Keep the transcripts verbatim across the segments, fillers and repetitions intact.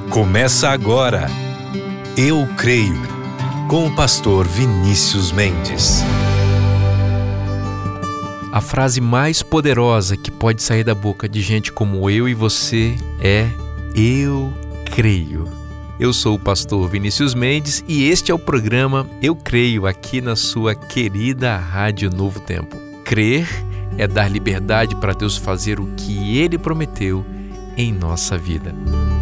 Começa agora, Eu Creio, com o pastor Vinícius Mendes. A frase mais poderosa que pode sair da boca de gente como eu e você é Eu Creio. Eu sou o pastor Vinícius Mendes e este é o programa Eu Creio, aqui na sua querida Rádio Novo Tempo. Crer é dar liberdade para Deus fazer o que Ele prometeu em nossa vida.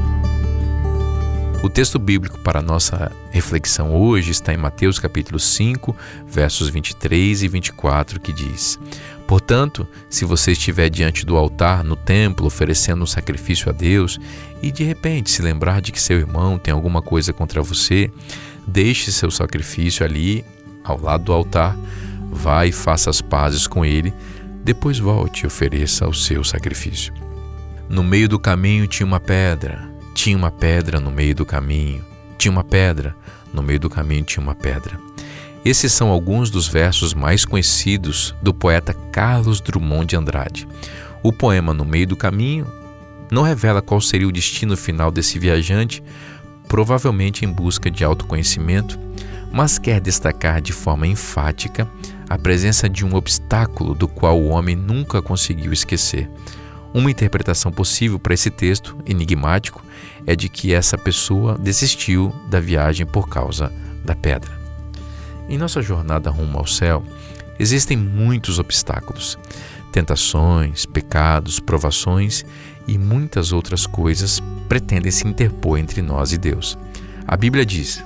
O texto bíblico para a nossa reflexão hoje está em Mateus capítulo cinco, versos vinte e três e vinte e quatro, que diz: Portanto, se você estiver diante do altar no templo oferecendo um sacrifício a Deus e de repente se lembrar de que seu irmão tem alguma coisa contra você, deixe seu sacrifício ali ao lado do altar, vá e faça as pazes com ele, depois volte e ofereça o seu sacrifício. No meio do caminho tinha uma pedra. Tinha uma pedra no meio do caminho, tinha uma pedra, no meio do caminho tinha uma pedra. Esses são alguns dos versos mais conhecidos do poeta Carlos Drummond de Andrade. O poema No Meio do Caminho não revela qual seria o destino final desse viajante, provavelmente em busca de autoconhecimento, mas quer destacar de forma enfática a presença de um obstáculo do qual o homem nunca conseguiu esquecer. Uma interpretação possível para esse texto enigmático é de que essa pessoa desistiu da viagem por causa da pedra. Em nossa jornada rumo ao céu, existem muitos obstáculos, tentações, pecados, provações e muitas outras coisas pretendem se interpor entre nós e Deus. A Bíblia diz: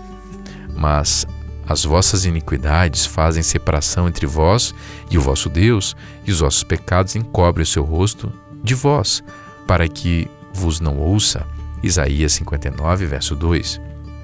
Mas as vossas iniquidades fazem separação entre vós e o vosso Deus, e os vossos pecados encobrem o seu rosto de vós, para que vos não ouça. Isaías cinquenta e nove, verso dois.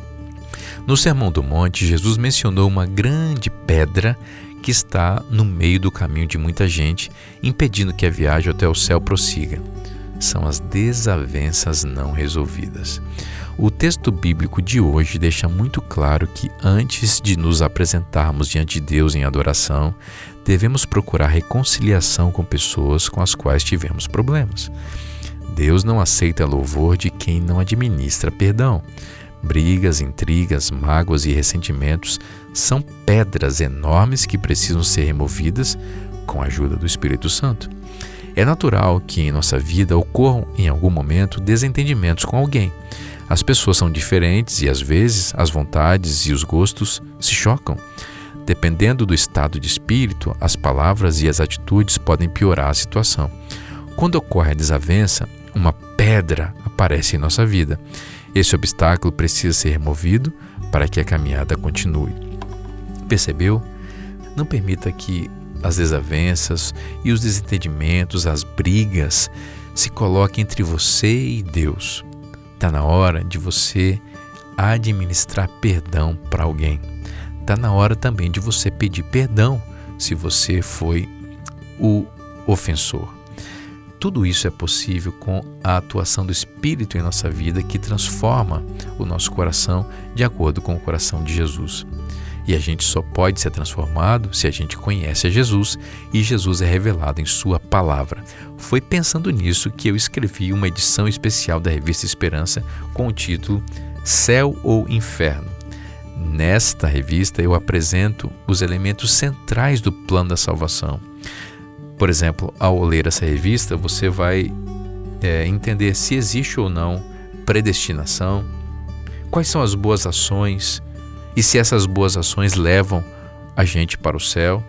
No Sermão do Monte, Jesus mencionou uma grande pedra que está no meio do caminho de muita gente, impedindo que a viagem até o céu prossiga. São as desavenças não resolvidas. O texto bíblico de hoje deixa muito claro que antes de nos apresentarmos diante de Deus em adoração, devemos procurar reconciliação com pessoas com as quais tivemos problemas. Deus não aceita louvor de quem não administra perdão. Brigas, intrigas, mágoas e ressentimentos são pedras enormes que precisam ser removidas com a ajuda do Espírito Santo. É natural que em nossa vida ocorram em algum momento desentendimentos com alguém. As pessoas são diferentes e às vezes as vontades e os gostos se chocam. Dependendo do estado de espírito, as palavras e as atitudes podem piorar a situação. Quando ocorre a desavença, uma pedra aparece em nossa vida. Esse obstáculo precisa ser removido para que a caminhada continue. Percebeu? Não permita que as desavenças e os desentendimentos, as brigas, se coloquem entre você e Deus. Está na hora de você administrar perdão para alguém. Está na hora também de você pedir perdão se você foi o ofensor. Tudo isso é possível com a atuação do Espírito em nossa vida, que transforma o nosso coração de acordo com o coração de Jesus. E a gente só pode ser transformado se a gente conhece a Jesus e Jesus é revelado em sua palavra. Foi pensando nisso que eu escrevi uma edição especial da Revista Esperança com o título Céu ou Inferno. Nesta revista eu apresento os elementos centrais do plano da salvação. Por exemplo, ao ler essa revista, você vai é, entender se existe ou não predestinação, quais são as boas ações e se essas boas ações levam a gente para o céu.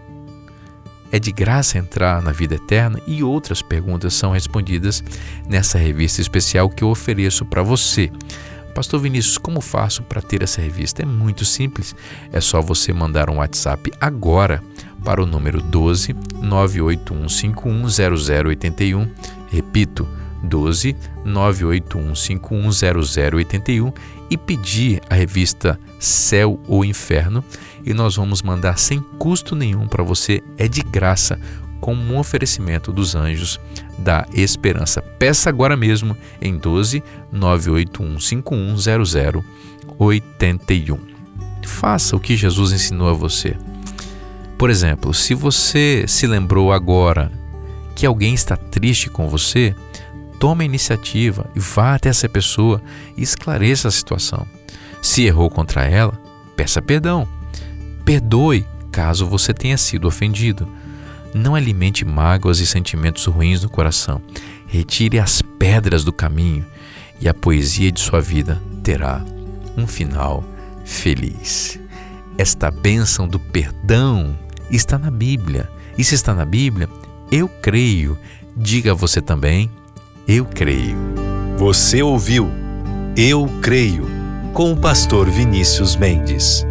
É de graça entrar na vida eterna? E outras perguntas são respondidas nessa revista especial que eu ofereço para você. Pastor Vinícius, como faço para ter essa revista? É muito simples, é só você mandar um WhatsApp agora para o número doze, nove oito um cinco um zero zero oito um, repito, doze, nove oito um cinco um zero zero oito um e pedir a revista Céu ou Inferno e nós vamos mandar sem custo nenhum para você, é de graça, como um oferecimento dos anjos da esperança. Peça agora mesmo em doze, nove oito um cinco um zero zero oito um. Faça o que Jesus ensinou a você. Por exemplo, se você se lembrou agora que alguém está triste com você, tome a iniciativa e vá até essa pessoa e esclareça a situação. Se errou contra ela, peça perdão. Perdoe caso você tenha sido ofendido. Não alimente mágoas e sentimentos ruins no coração. Retire as pedras do caminho e a poesia de sua vida terá um final feliz. Esta bênção do perdão está na Bíblia. E se está na Bíblia, eu creio. Diga você também, eu creio. Você ouviu Eu Creio, com o pastor Vinícius Mendes.